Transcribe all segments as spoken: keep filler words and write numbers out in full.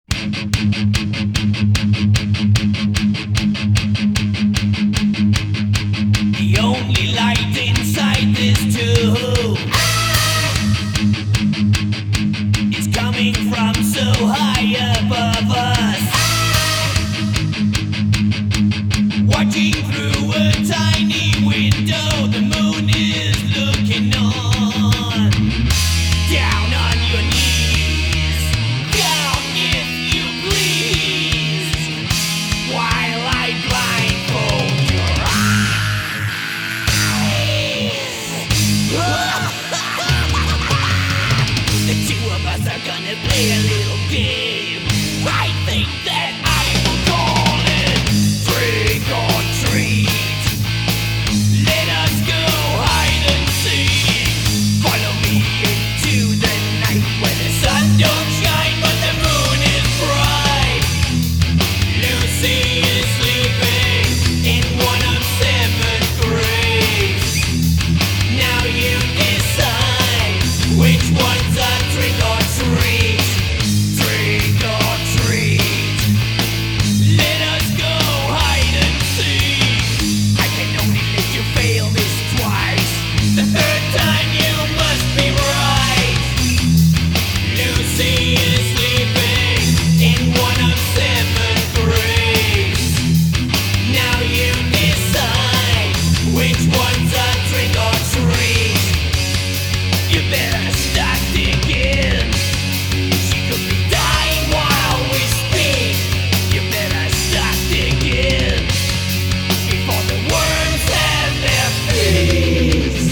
The only light inside this tube is coming from so high above us. Watching through a tiny window, the moon is looking on. Down on your knees, down if you please, while I blindfold your eyes. The two of us are gonna play a little game. I think that I will call it trick or treat. Let us go hide and seek. Follow me into the night where the sun don't shine but the moon is bright. Lucy is sleeping in one of seven graves. Now you decide which one's a trick or treat. Trick or treat. Let us go hide and seek. I can only let you fail this twice. The third time you must be right. Lucy is sleeping in one of seven graves. Now you decide which one's a trick or treat. You better start digging. She could be dying while we speak. You better start digging before the worms have their feast.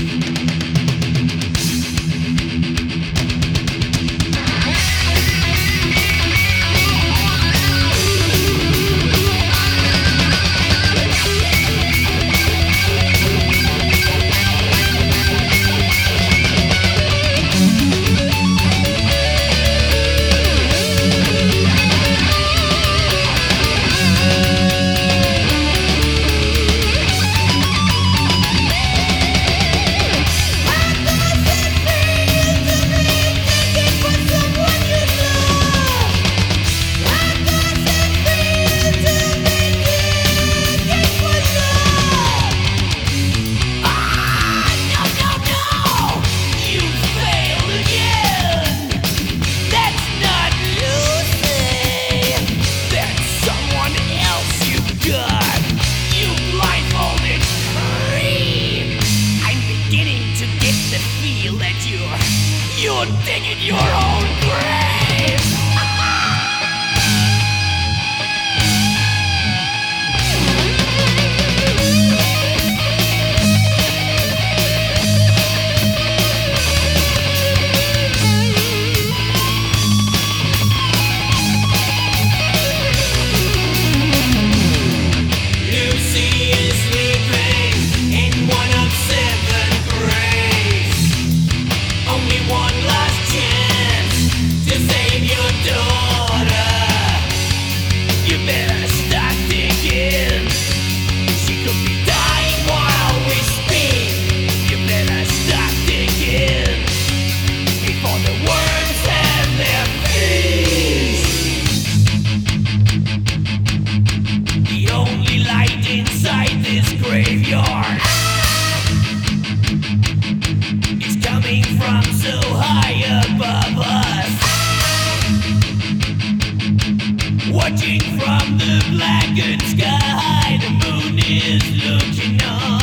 You're digging your own grave. Lucy is sleeping in one of seven graves. Only one last chance to save your daughter. You better start digging. She could be dying while we speak. You better start digging before the worms have their feast. The only light inside this graveyard is coming from so high above us. Watching from the blackened sky, the moon is looking on.